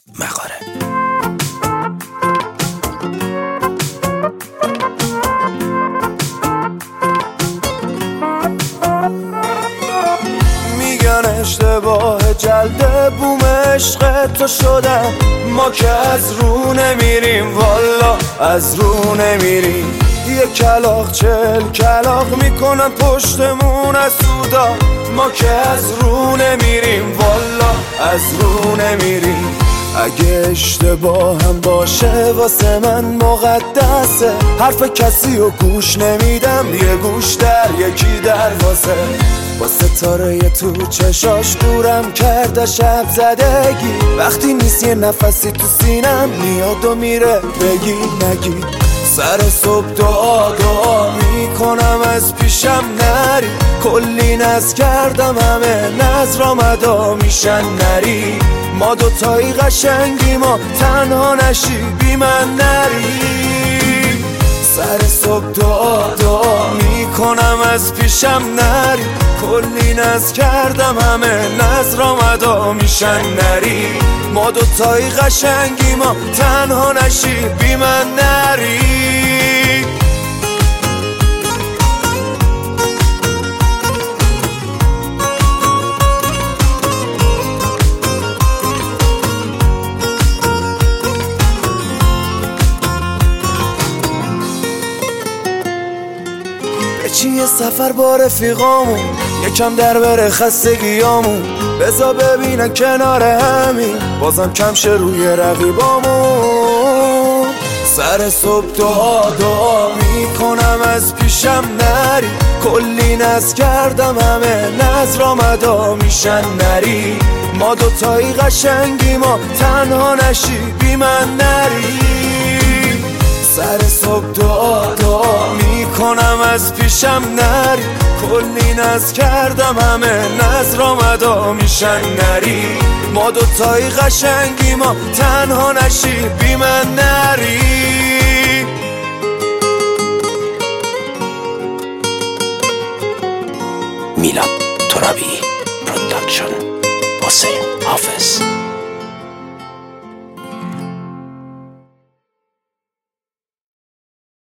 مغاره. میگن اشتباه جلد بوم عشق تو شدم، ما که از رو نمیریم، والا از رو نمیریم. یه کلاغ 40 کلاغ میکنن پشتمون از سودا، ما که از رو نمیریم، والا از رو نمیریم. اگه اشتباه هم باشه واسه من مقدسه، حرف کسی رو گوش نمیدم، یه گوش در یکی دروازه. با ستاره تو چشاش دورم کرده شب زدگی، وقتی نیست یه نفسی تو سینم میاد و میره بگی نگی. سر صبح دعا میکنم از پیشم نری، کلی نز کردم همه نظر مدا میشن نری. ما دوتایی قشنگی، ما تنها نشی بی من نری. سر صبح دعا میکنم از پیشم نری، کلی نز کردم همه نظر مدا میشن نری. ما دوتایی قشنگی، ما تنها نشی بی من نری. چیه سفر با رفیقامون، یکم در بره خستگیامون، بذار ببینن کنار همین بازم کم شه روی رقیبامون. سر صبح دعا میکنم از پیشم نری، کلی نز کردم همه نظر مدا میشن نری. ما دوتایی قشنگی، ما تنها نشی بی من نری. سر صبح دعا میکنم از پیشم نری، کلی نز کردم همه نظر مدا میشن نری. ما دوتایی قشنگی، ما تنها نشی بی من نری. میلاد ترابی پروداکشن، حسین حافظ.